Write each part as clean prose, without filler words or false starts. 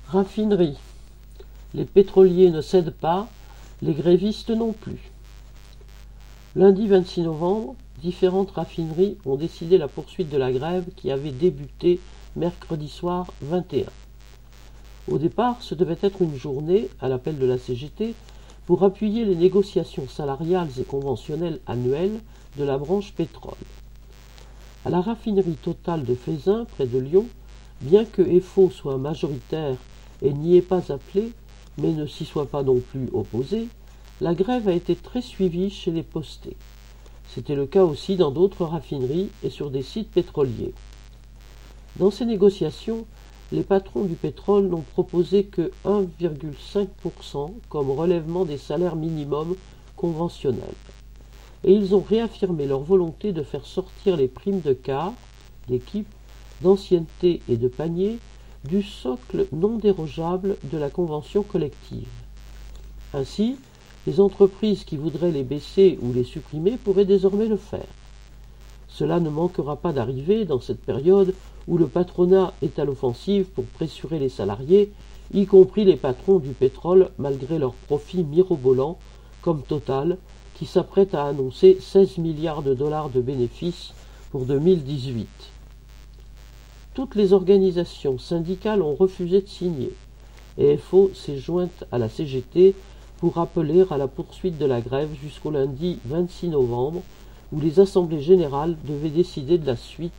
Raffinerie. Les pétroliers ne cèdent pas, les grévistes non plus. Lundi 26 novembre, différentes raffineries ont décidé la poursuite de la grève qui avait débuté mercredi soir 21. Au départ, ce devait être une journée, à l'appel de la CGT, pour appuyer les négociations salariales et conventionnelles annuelles de la branche pétrole. À la raffinerie Total de Feyzin, près de Lyon, bien que EFO soit majoritaire et n'y ait pas appelé, mais ne s'y soit pas non plus opposé, la grève a été très suivie chez les postés. C'était le cas aussi dans d'autres raffineries et sur des sites pétroliers. Dans ces négociations, les patrons du pétrole n'ont proposé que 1,5% comme relèvement des salaires minimums conventionnels. Et ils ont réaffirmé leur volonté de faire sortir les primes de quart, d'équipe, d'ancienneté et de panier du socle non dérogeable de la convention collective. Ainsi, les entreprises qui voudraient les baisser ou les supprimer pourraient désormais le faire. Cela ne manquera pas d'arriver dans cette période où le patronat est à l'offensive pour pressurer les salariés, y compris les patrons du pétrole malgré leurs profits mirobolants, comme Total, qui s'apprête à annoncer 16 milliards de dollars de bénéfices pour 2018. Toutes les organisations syndicales ont refusé de signer, et EFO s'est jointe à la CGT pour appeler à la poursuite de la grève jusqu'au lundi 26 novembre, où les assemblées générales devaient décider de la suite.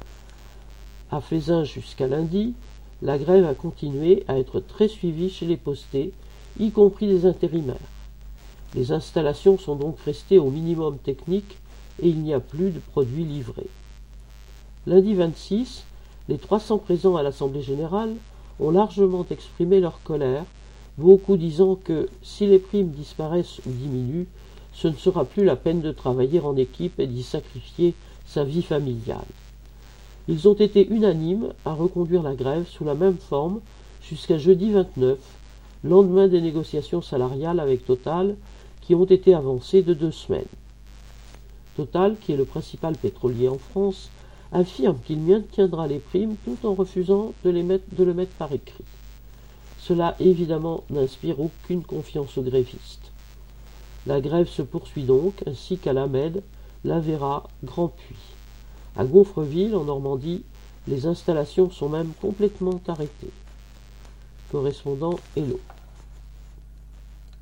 À Feyzin jusqu'à lundi, la grève a continué à être très suivie chez les postés, y compris les intérimaires. Les installations sont donc restées au minimum technique et il n'y a plus de produits livrés. Lundi 26, les 300 présents à l'Assemblée générale ont largement exprimé leur colère, beaucoup disant que si les primes disparaissent ou diminuent, ce ne sera plus la peine de travailler en équipe et d'y sacrifier sa vie familiale. Ils ont été unanimes à reconduire la grève sous la même forme jusqu'à jeudi 29, lendemain des négociations salariales avec Total qui ont été avancées de 2 semaines. Total, qui est le principal pétrolier en France, affirme qu'il maintiendra les primes tout en refusant de le mettre par écrit. Cela, évidemment, n'inspire aucune confiance aux grévistes. La grève se poursuit donc, ainsi qu'à Lamède, Lavera, Grand-Puy. À Gonfreville, en Normandie, les installations sont même complètement arrêtées. Correspondant Hello.